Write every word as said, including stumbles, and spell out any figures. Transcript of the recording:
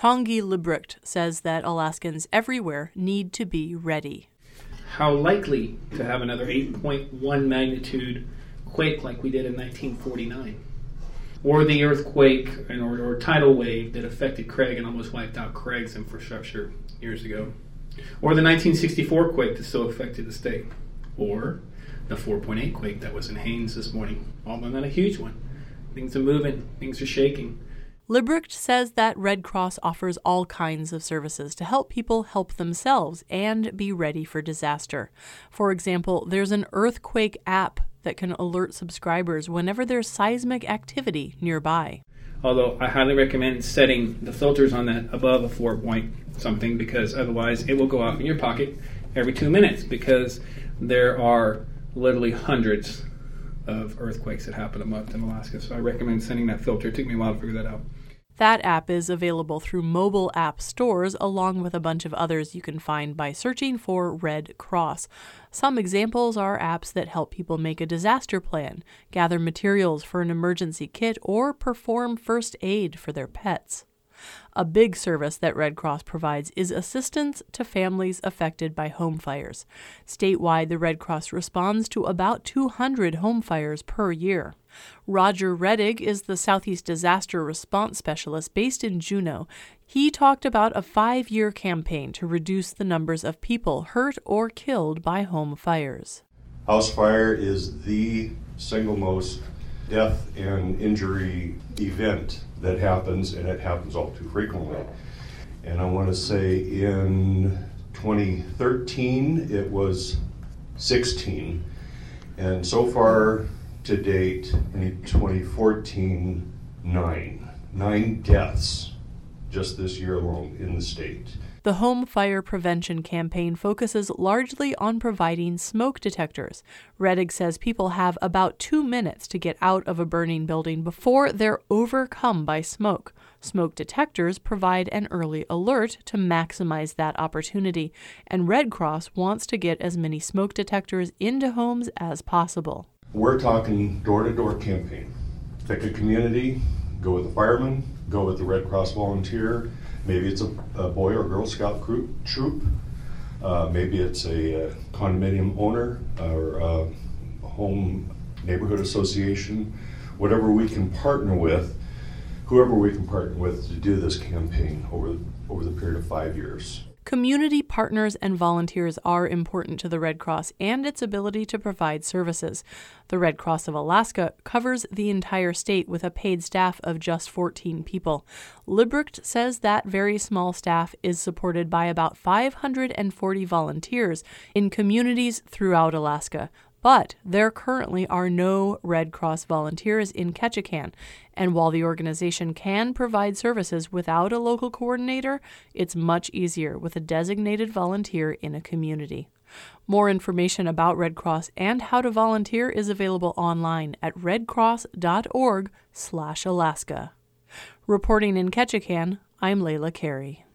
Tongi Liebrecht says that Alaskans everywhere need to be ready. How likely to have another eight point one magnitude quake like we did in nineteen forty-nine? Or the earthquake or, or tidal wave that affected Craig and almost wiped out Craig's infrastructure years ago? Or the nineteen sixty-four quake that still affected the state? Or the four point eight quake that was in Haines this morning? Although not a huge one. Things are moving. Things are shaking. Liebrecht says that Red Cross offers all kinds of services to help people help themselves and be ready for disaster. For example, there's an earthquake app that can alert subscribers whenever there's seismic activity nearby. Although I highly recommend setting the filters on that above a four point something, because otherwise it will go off in your pocket every two minutes because there are literally hundreds of earthquakes that happen a month in Alaska. So I recommend setting that filter. It took me a while to figure that out. That app is available through mobile app stores, along with a bunch of others you can find by searching for Red Cross. Some examples are apps that help people make a disaster plan, gather materials for an emergency kit, or perform first aid for their pets. A big service that Red Cross provides is assistance to families affected by home fires. Statewide, the Red Cross responds to about two hundred home fires per year. Roger Redig is the Southeast Disaster Response Specialist based in Juneau. He talked about a five-year campaign to reduce the numbers of people hurt or killed by home fires. House fire is the single most death and injury event that happens, and it happens all too frequently. And I want to say in twenty thirteen it was sixteen, and so far to date in twenty fourteen, nine. Nine deaths just this year alone in the state. The Home Fire Prevention Campaign focuses largely on providing smoke detectors. Redig says people have about two minutes to get out of a burning building before they're overcome by smoke. Smoke detectors provide an early alert to maximize that opportunity, and Red Cross wants to get as many smoke detectors into homes as possible. We're talking door-to-door campaign. Pick a community, go with the fireman, go with the Red Cross volunteer. Maybe it's a, a Boy or Girl Scout group, troop. Uh, maybe it's a, a condominium owner or a home neighborhood association. Whatever we can partner with, whoever we can partner with to do this campaign over, over the period of five years. Community partners and volunteers are important to the Red Cross and its ability to provide services. The Red Cross of Alaska covers the entire state with a paid staff of just fourteen people. Liebrecht says that very small staff is supported by about five hundred forty volunteers in communities throughout Alaska. But there currently are no Red Cross volunteers in Ketchikan, and while the organization can provide services without a local coordinator, it's much easier with a designated volunteer in a community. More information about Red Cross and how to volunteer is available online at redcross.org slash Alaska. Reporting in Ketchikan, I'm Layla Carey.